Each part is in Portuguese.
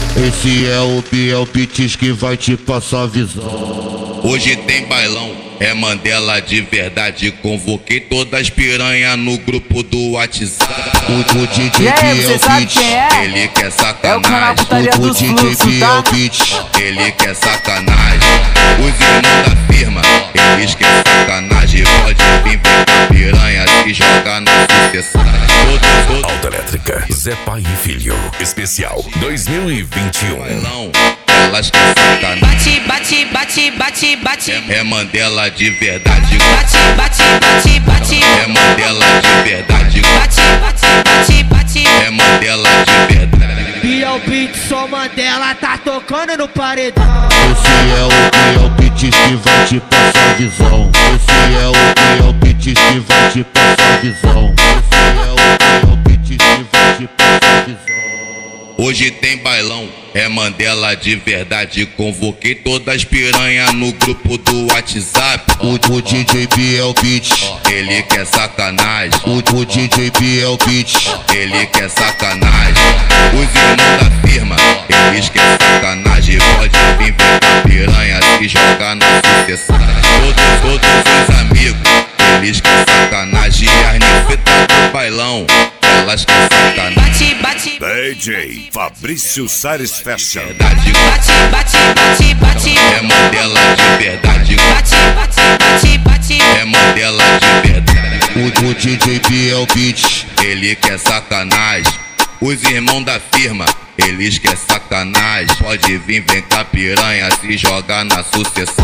Esse é o Biel Pitis que vai te passar a visão. Hoje tem bailão, é Mandela de verdade. Convoquei todas as piranha no grupo do WhatsApp. O DJ Biel Pitis, ele quer sacanagem. É o canal Putaria dos Fluxos, tá? Ele quer sacanagem. Os irmãos da firma, eles querem sacanagem. Pode vir pra piranha se jogar na sucessão. Alta Elétrica, Zé Pai e Filho, especial 2021. Bailão, elas querem sacanagem. Bate, bate, bate, bate. É Mandela de verdade. Bate, bate, bate, bate. É Mandela de verdade. Bate, bate, bate, bate. É Mandela de verdade. Biel Pitis, só Mandela tá tocando no paredão. Esse é o Biel Pitis que vai te passar a visão. Esse é o Biel Pitis que vai te passar a visão. Esse é o Biel Pitis que vai te passar a visão. Hoje tem bailão, é Mandela de verdade. Convoquei todas as piranha no grupo do WhatsApp. O DJ Biel Pitis, ele quer sacanagem. o DJ Biel Pitis, ele quer sacanagem. Os irmãos da firma, eles querem sacanagem. Pode vir pra piranha se jogar na sucessão. Todos os amigos, eles querem sacanagem. E as ninfetas do bailão, elas querem sacanagem. Bate, bate. DJ Fabrício Sares Fashion. Verdade. Bate, bate, bate, bate. É Mandela de verdade. Bate, bate, bate, bate. É Mandela de verdade. o DJ Biel Pitis, ele quer sacanagem. Os irmãos da firma, eles querem sacanagem. Pode vir, vem cá piranha se jogar na sucessão.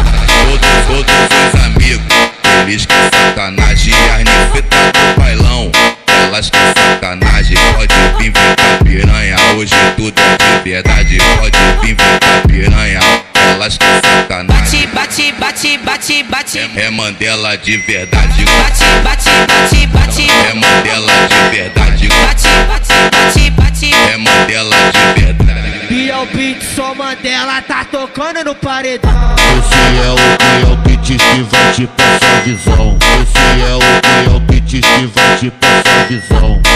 Todos os amigos, eles querem sacanagem. E as ninfetas do bailão, elas querem sacanagem. Pode vir, vem cá piranha. Hoje tudo é de verdade. Pode vir, vem cá piranha. Elas querem sacanagem. Bate, bate, bate, bate. É Mandela de verdade. Bate, bate, bate, bate. É Mandela de verdade. Bate, bate, bate, bate. É Mandela de verdade. Biel Pitis, só Mandela tá tocando no paredão. esse é o Biel Pitis que vai te passar a visão. Esse é o Biel Pitis que vai te passar a visão.